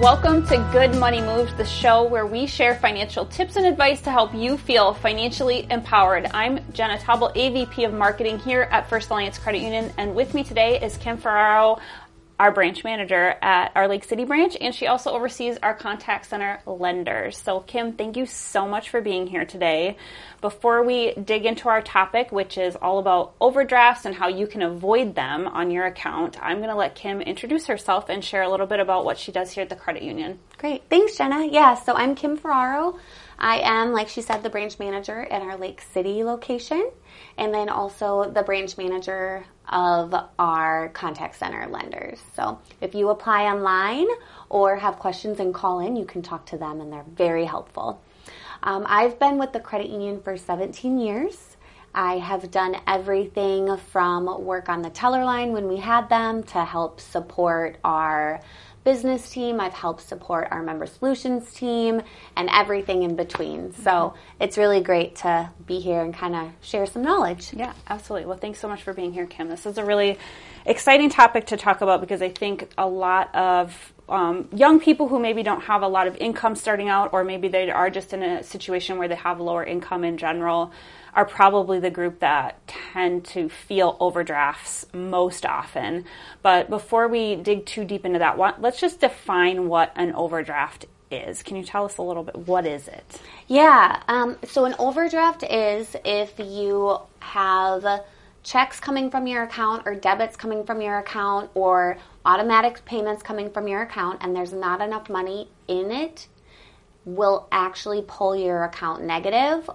Welcome to Good Money Moves, the show where we share financial tips and advice to help you feel financially empowered. I'm Jenna Tauble, AVP of Marketing here at First Alliance Credit Union, and with me today is Kim Ferraro, our branch manager at our Lake City branch, and she also oversees our contact center lenders. So Kim, thank you so much for being here today. Before we dig into our topic, which is all about overdrafts and how you can avoid them on your account, I'm going to let Kim introduce herself and share a little bit about what she does here at the credit union. Great. Thanks, Jenna. Yeah, so I'm Kim Ferraro. I am, like she said, the branch manager at our Lake City location, and then also the branch manager of our contact center lenders. So if you apply online or have questions and call in, you can talk to them, and they're very helpful. I've been with the credit union for 17 years. I have done everything from work on the teller line when we had them to help support our business team. I've helped support our member solutions team and everything in between. So it's really great to be here and kind of share some knowledge. Yeah, absolutely. Well, thanks so much for being here, Kim. This is a really exciting topic to talk about because I think a lot of young people who maybe don't have a lot of income starting out, or maybe they are just in a situation where they have lower income in general, are probably the group that tend to feel overdrafts most often. But before we dig too deep into that, let's just define what an overdraft is. Can you tell us a little bit, what is it? Yeah, so an overdraft is if you have checks coming from your account or debits coming from your account or automatic payments coming from your account and there's not enough money in it, will actually pull your account negative,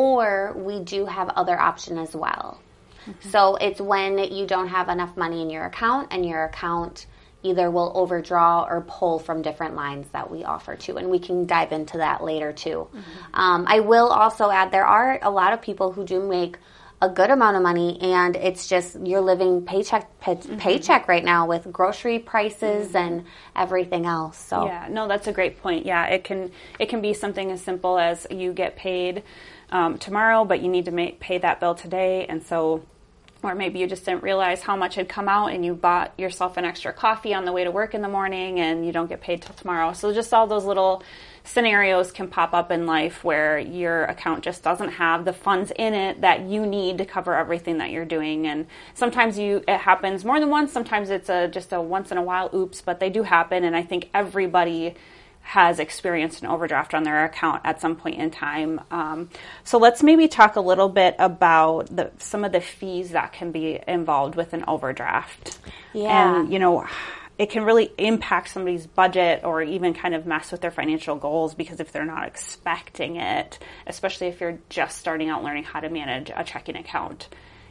or we do have other option as well. Mm-hmm. So it's when you don't have enough money in your account and your account either will overdraw or pull from different lines that we offer too. And we can dive into that later too. Mm-hmm. I will also add there are a lot of people who do make a good amount of money, and it's just you're living paycheck right now with grocery prices and everything else. So yeah, no, that's a great point. Yeah, it can be something as simple as you get paid tomorrow, but you need to pay that bill today, and so, or maybe you just didn't realize how much had come out and you bought yourself an extra coffee on the way to work in the morning and you don't get paid till tomorrow. So just all those little scenarios can pop up in life where your account just doesn't have the funds in it that you need to cover everything that you're doing. And sometimes it happens more than once. Sometimes it's just a once in a while oops, but they do happen. And I think everybody has experienced an overdraft on their account at some point in time. So let's maybe talk a little bit about some of the fees that can be involved with an overdraft. Yeah. And, it can really impact somebody's budget or even kind of mess with their financial goals because if they're not expecting it, especially if you're just starting out learning how to manage a checking account.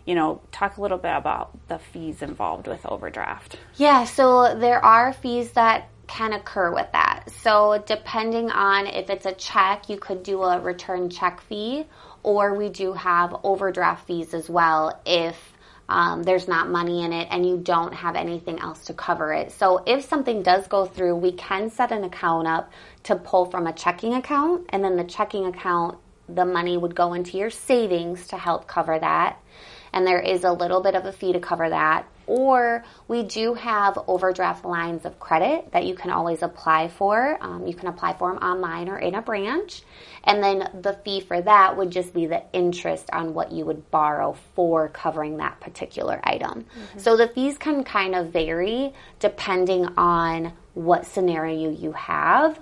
Talk a little bit about the fees involved with overdraft. Yeah, so there are fees that can occur with that. So depending on if it's a check, you could do a return check fee, or we do have overdraft fees as well if there's not money in it and you don't have anything else to cover it. So if something does go through, we can set an account up to pull from a checking account, and then the checking account, the money would go into your savings to help cover that. And there is a little bit of a fee to cover that. Or we do have overdraft lines of credit that you can always apply for. You can apply for them online or in a branch. And then the fee for that would just be the interest on what you would borrow for covering that particular item. Mm-hmm. So the fees can kind of vary depending on what scenario you have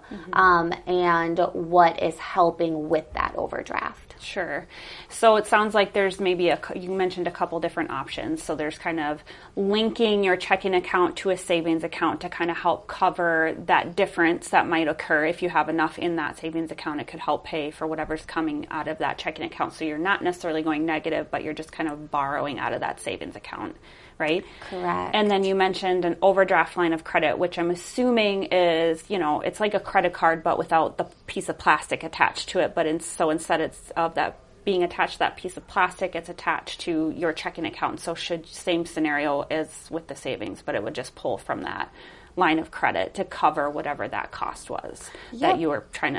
and what is helping with that overdraft. Sure. So it sounds like there's maybe you mentioned a couple different options. So there's kind of linking your checking account to a savings account to kind of help cover that difference that might occur. If you have enough in that savings account, it could help pay for whatever's coming out of that checking account. So you're not necessarily going negative, but you're just kind of borrowing out of that savings account. Right? Correct. And then you mentioned an overdraft line of credit, which I'm assuming is, it's like a credit card, but without the piece of plastic attached to it. But instead it's of that being attached to that piece of plastic, it's attached to your checking account. So same scenario as with the savings, but it would just pull from that line of credit to cover whatever that cost was that you were trying to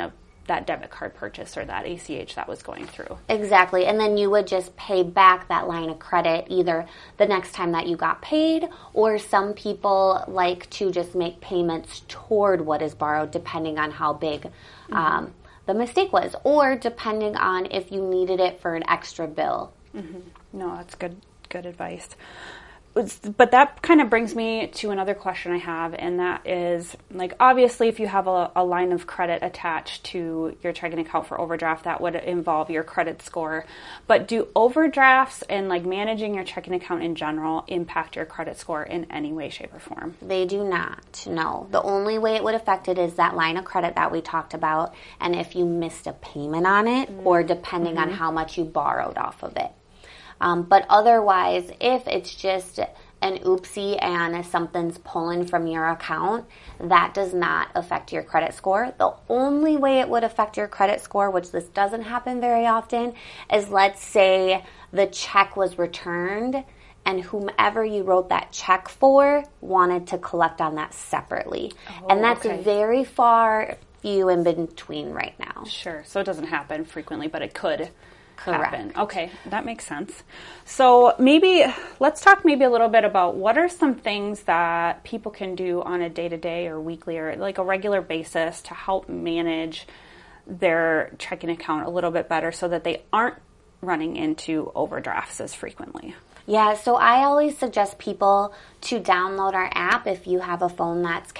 that debit card purchase or that ACH that was going through. Exactly. And then you would just pay back that line of credit either the next time that you got paid, or some people like to just make payments toward what is borrowed depending on how big the mistake was, or depending on if you needed it for an extra bill. No, that's good advice. But that kind of brings me to another question I have, and that is, like, obviously if you have a line of credit attached to your checking account for overdraft, that would involve your credit score. But do overdrafts and, like, managing your checking account in general impact your credit score in any way, shape, or form? They do not, no. The only way it would affect it is that line of credit that we talked about, and if you missed a payment on it, or depending on how much you borrowed off of it. But otherwise, if it's just an oopsie and something's pulling from your account, that does not affect your credit score. The only way it would affect your credit score, which this doesn't happen very often, is let's say the check was returned and whomever you wrote that check for wanted to collect on that separately. And that's very far few in between right now. Sure. So it doesn't happen frequently, but it could. Correct. Happen. Okay, that makes sense. So maybe let's talk maybe a little bit about what are some things that people can do on a day-to-day or weekly or like a regular basis to help manage their checking account a little bit better so that they aren't running into overdrafts as frequently. Yeah, so I always suggest people to download our app if you have a phone that's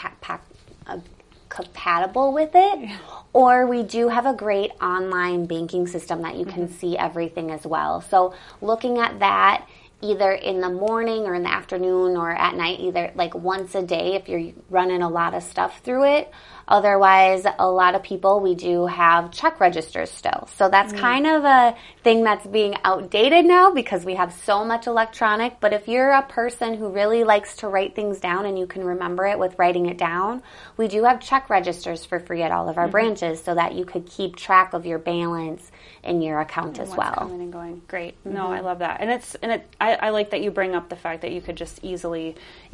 compatible with it, or we do have a great online banking system that you can see everything as well. So looking at that either in the morning or in the afternoon or at night, either like once a day if you're running a lot of stuff through it. Otherwise, a lot of people, we do have check registers still. So that's kind of a thing that's being outdated now because we have so much electronic. But if you're a person who really likes to write things down and you can remember it with writing it down, we do have check registers for free at all of our branches so that you could keep track of your balance in your account as well. Coming and going. Great. No, I love that. I like that you bring up the fact that you could just easily,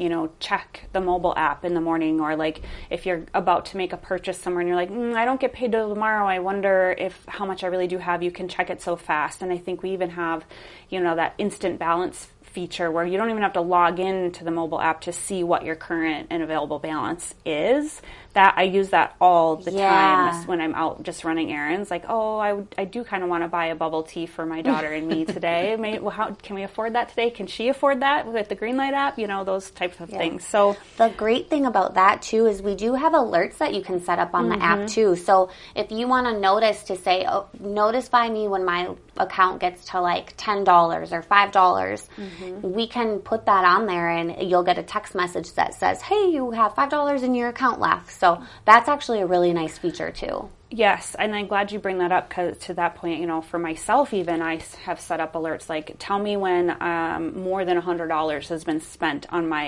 check the mobile app in the morning, or like if you're about to make a purchase somewhere and you're like, I don't get paid till tomorrow. I wonder how much I really do have. You can check it so fast. And I think we even have, that instant balance feature where you don't even have to log in to the mobile app to see what your current and available balance is. That I use that all the time when I'm out just running errands. Like, I do kind of want to buy a bubble tea for my daughter and me today. Can we afford that today? Can she afford that with the Greenlight app? Those types of things. So the great thing about that too is we do have alerts that you can set up on the app too. So if you want to notice to say, notify me when my account gets to like $10 or $5, we can put that on there and you'll get a text message that says, hey, you have $5 in your account left. So that's actually a really nice feature too. Yes, and I'm glad you bring that up because to that point, for myself even, I have set up alerts like tell me when more than $100 has been spent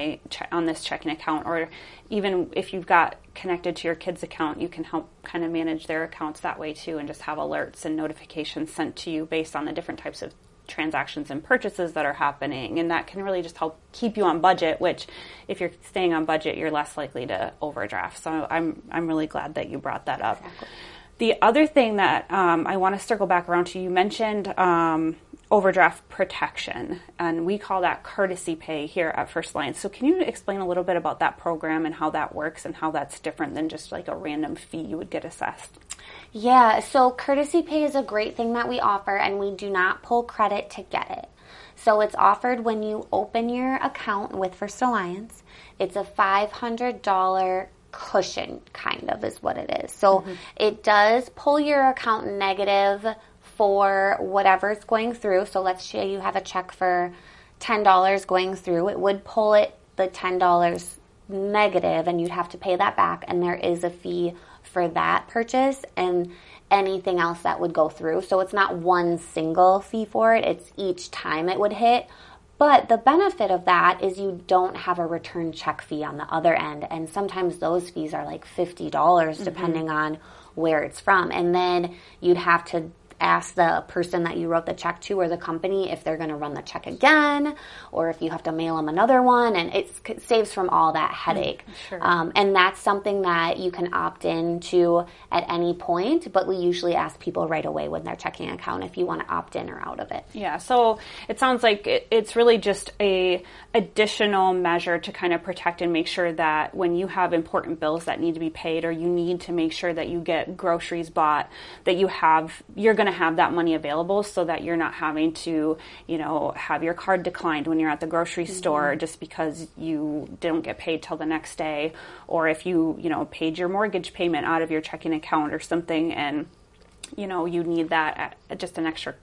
on this checking account, or even if you've got connected to your kid's account, you can help kind of manage their accounts that way too, and just have alerts and notifications sent to you based on the different types of transactions and purchases that are happening, and that can really just help keep you on budget, which if you're staying on budget, you're less likely to overdraft. So I'm really glad that you brought that up. Exactly. The other thing that I want to circle back around to, you mentioned overdraft protection, and we call that Courtesy Pay here at First Alliance. So can you explain a little bit about that program and how that works and how that's different than just like a random fee you would get assessed? Yeah, so Courtesy Pay is a great thing that we offer, and we do not pull credit to get it. So it's offered when you open your account with First Alliance. It's a $500 cushion, kind of, is what it is. So it does pull your account negative for whatever's going through. So let's say you have a check for $10 going through. It would pull the $10 negative, and you'd have to pay that back, and there is a fee for that purchase and anything else that would go through. So it's not one single fee for it. It's each time it would hit. But the benefit of that is you don't have a return check fee on the other end. And sometimes those fees are like $50 depending on where it's from. And then you'd have to ask the person that you wrote the check to or the company if they're going to run the check again, or if you have to mail them another one, and it saves from all that headache. Sure. And that's something that you can opt into at any point, but we usually ask people right away with their checking account if you want to opt in or out of it. Yeah, so it sounds like it's really just a additional measure to kind of protect and make sure that when you have important bills that need to be paid, or you need to make sure that you get groceries bought, that you're going to have that money available, so that you're not having to, have your card declined when you're at the grocery store just because you didn't get paid till the next day, or if you paid your mortgage payment out of your checking account or something, and you need that just an extra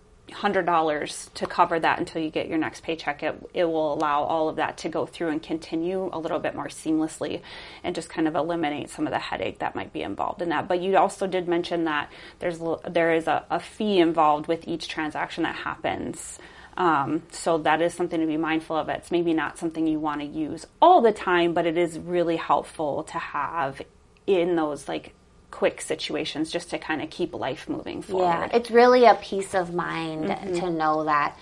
$100 to cover that until you get your next paycheck. It will allow all of that to go through and continue a little bit more seamlessly, and just kind of eliminate some of the headache that might be involved in that. But you also did mention that there is a fee involved with each transaction that happens. So that is something to be mindful of. It's maybe not something you want to use all the time, but it is really helpful to have in those quick situations, just to kind of keep life moving forward. Yeah, it's really a peace of mind to know that,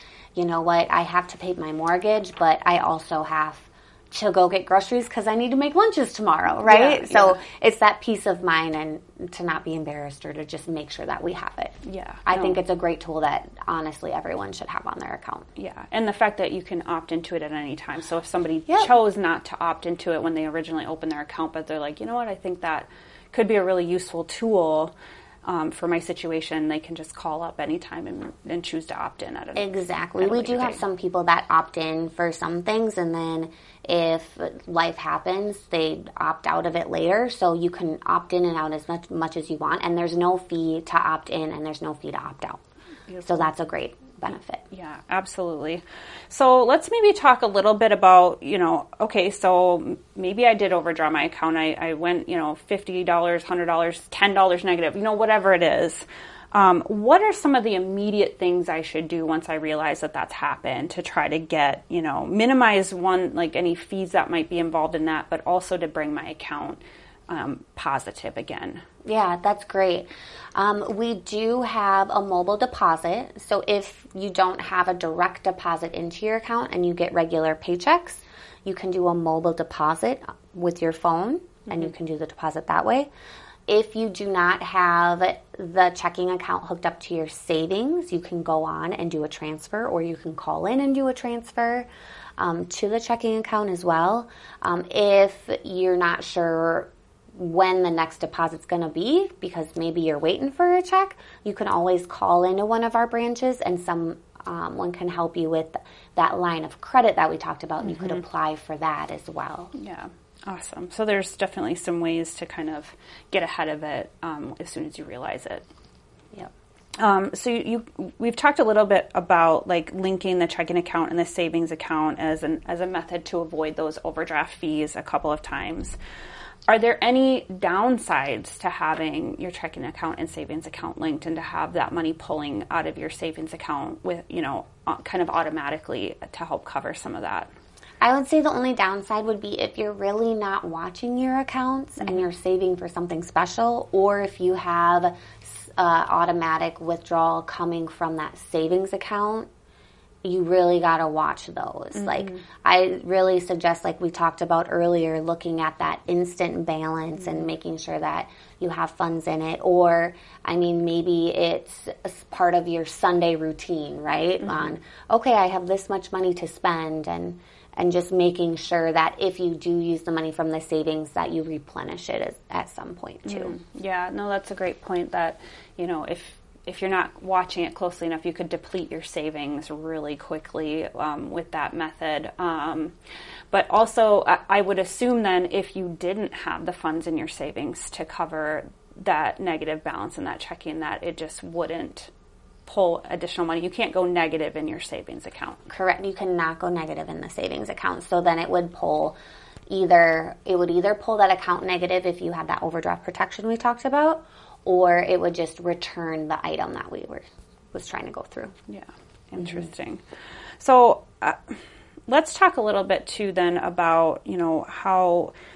I have to pay my mortgage, but I also have to go get groceries because I need to make lunches tomorrow, right? So it's that peace of mind, and to not be embarrassed, or to just make sure that we have it. Yeah. I think it's a great tool that honestly everyone should have on their account. Yeah, and the fact that you can opt into it at any time. So if somebody chose not to opt into it when they originally opened their account, but they're like, I think that could be a really useful tool for my situation, they can just call up anytime and choose to opt in at it. Exactly. We do have some people that opt in for some things, and then if life happens, they opt out of it later. So you can opt in and out as much as you want, and there's no fee to opt in, and there's no fee to opt out. Beautiful. So that's a great benefit. Yeah, absolutely. So let's maybe talk a little bit about, okay, so maybe I did overdraw my account. I went, $50, $100, $10 negative, whatever it is. What are some of the immediate things I should do once I realize that that's happened, to try to get, minimize any fees that might be involved in that, but also to bring my account positive again? Yeah, that's great. We do have a mobile deposit. So if you don't have a direct deposit into your account and you get regular paychecks, you can do a mobile deposit with your phone, and you can do the deposit that way. If you do not have the checking account hooked up to your savings, you can go on and do a transfer, or you can call in and do a transfer to the checking account as well. If you're not sure when the next deposit's going to be, because maybe you're waiting for a check, you can always call into one of our branches, and someone can help you with that line of credit that we talked about. You could apply for that as well. Yeah, awesome. So there's definitely some ways to kind of get ahead of it as soon as you realize it. Yep. So we've talked a little bit about linking the checking account and the savings account as a method to avoid those overdraft fees a couple of times. Are there any downsides to having your checking account and savings account linked, and to have that money pulling out of your savings account with, kind of automatically to help cover some of that? I would say the only downside would be if you're really not watching your accounts and you're saving for something special, or if you have automatic withdrawal coming from that savings account. You really got to watch those. I really suggest, we talked about earlier, looking at that instant balance and making sure that you have funds in it. Or, maybe it's part of your Sunday routine, right? Okay, I have this much money to spend, and just making sure that if you do use the money from the savings, that you replenish it at some point too. Yeah, no, that's a great point, that, if you're not watching it closely enough, you could deplete your savings really quickly with that method. But also, I would assume then, if you didn't have the funds in your savings to cover that negative balance in that checking, that it just wouldn't pull additional money. You can't go negative in your savings account. Correct. You cannot go negative in the savings account. So then it would pull either pull that account negative if you had that overdraft protection we talked about, or it would just return the item that was trying to go through. Yeah, interesting. So let's talk a little bit too then about, how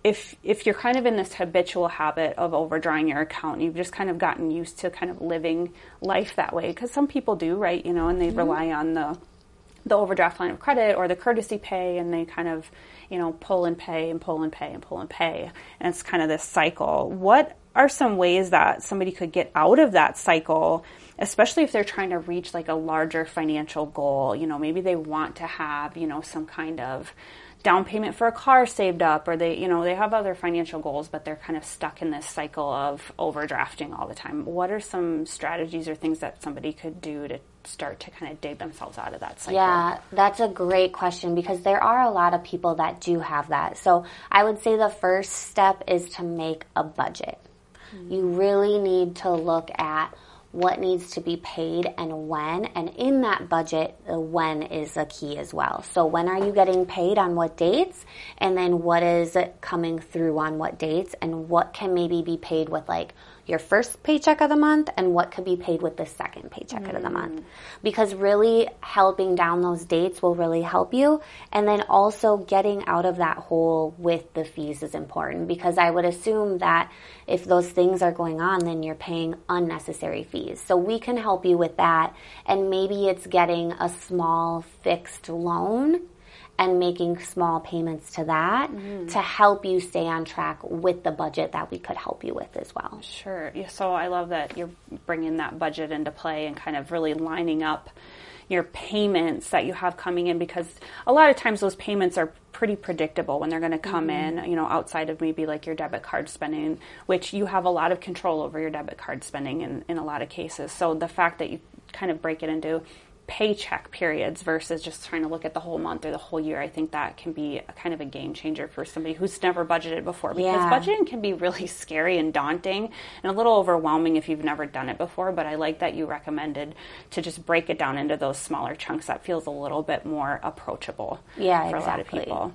if you're kind of in this habitual habit of overdrawing your account, you've just kind of gotten used to kind of living life that way, because some people do, right? You know, and they rely on the overdraft line of credit or the courtesy pay, and they kind of, you know, pull and pay and pull and pay and pull and pay. And it's kind of this cycle. What are some ways that somebody could get out of that cycle, especially if they're trying to reach like a larger financial goal? You know, maybe they want to have, you know, some kind of down payment for a car saved up, or they, you know, they have other financial goals, but they're kind of stuck in this cycle of overdrafting all the time. What are some strategies or things that somebody could do to start to kind of dig themselves out of that cycle? Yeah, that's a great question, because there are a lot of people that do have that. So I would say the first step is to make a budget. You really need to look at what needs to be paid and when, and in that budget, the when is a key as well. So when are you getting paid on what dates, and then what is coming through on what dates, and what can maybe be paid with like your first paycheck of the month, and what could be paid with the second paycheck of the month. Because really helping down those dates will really help you. And then also getting out of that hole with the fees is important, because I would assume that if those things are going on, then you're paying unnecessary fees. So we can help you with that. And maybe it's getting a small fixed loan and making small payments to that to help you stay on track with the budget that we could help you with as well. Sure. Yeah, so I love that you're bringing that budget into play and kind of really lining up your payments that you have coming in, because a lot of times those payments are pretty predictable when they're going to come in, you know, outside of maybe like your debit card spending, which you have a lot of control over your debit card spending in a lot of cases. So the fact that you kind of break it into paycheck periods versus just trying to look at the whole month or the whole year, I think that can be a kind of a game changer for somebody who's never budgeted before, because budgeting can be really scary and daunting and a little overwhelming if you've never done it before. But I like that you recommended to just break it down into those smaller chunks. That feels a little bit more approachable for a lot of people.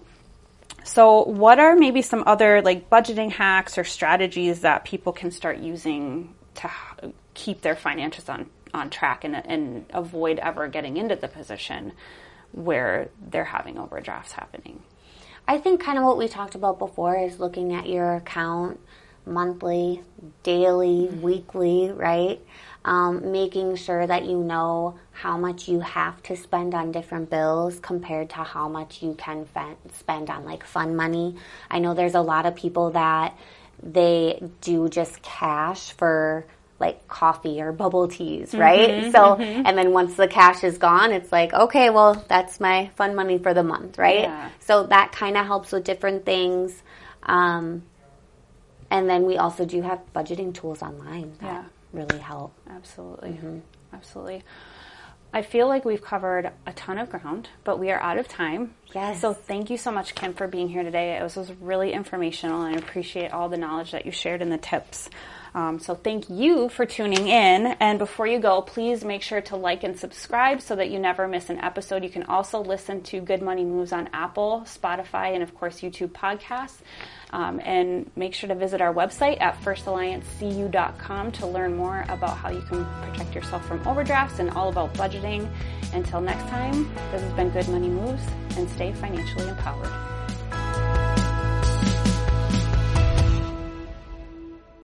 So what are maybe some other like budgeting hacks or strategies that people can start using to keep their finances on track and avoid ever getting into the position where they're having overdrafts happening? I think kind of what we talked about before is looking at your account monthly, daily, weekly, right? Making sure that you know how much you have to spend on different bills compared to how much you can spend on like fun money. I know there's a lot of people that they do just cash for like coffee or bubble teas, right? And then once the cash is gone, it's like, okay, well, that's my fun money for the month, right? Yeah. So that kind of helps with different things. And then we also do have budgeting tools online that really help. Absolutely. Absolutely. I feel like we've covered a ton of ground, but we are out of time. Yes. So thank you so much, Kim, for being here today. It was really informational, and I appreciate all the knowledge that you shared and the tips. So thank you for tuning in. And before you go, please make sure to like and subscribe so that you never miss an episode. You can also listen to Good Money Moves on Apple, Spotify, and of course YouTube podcasts. And make sure to visit our website at firstalliancecu.com to learn more about how you can protect yourself from overdrafts and all about budgeting. Until next time, this has been Good Money Moves, and stay financially empowered.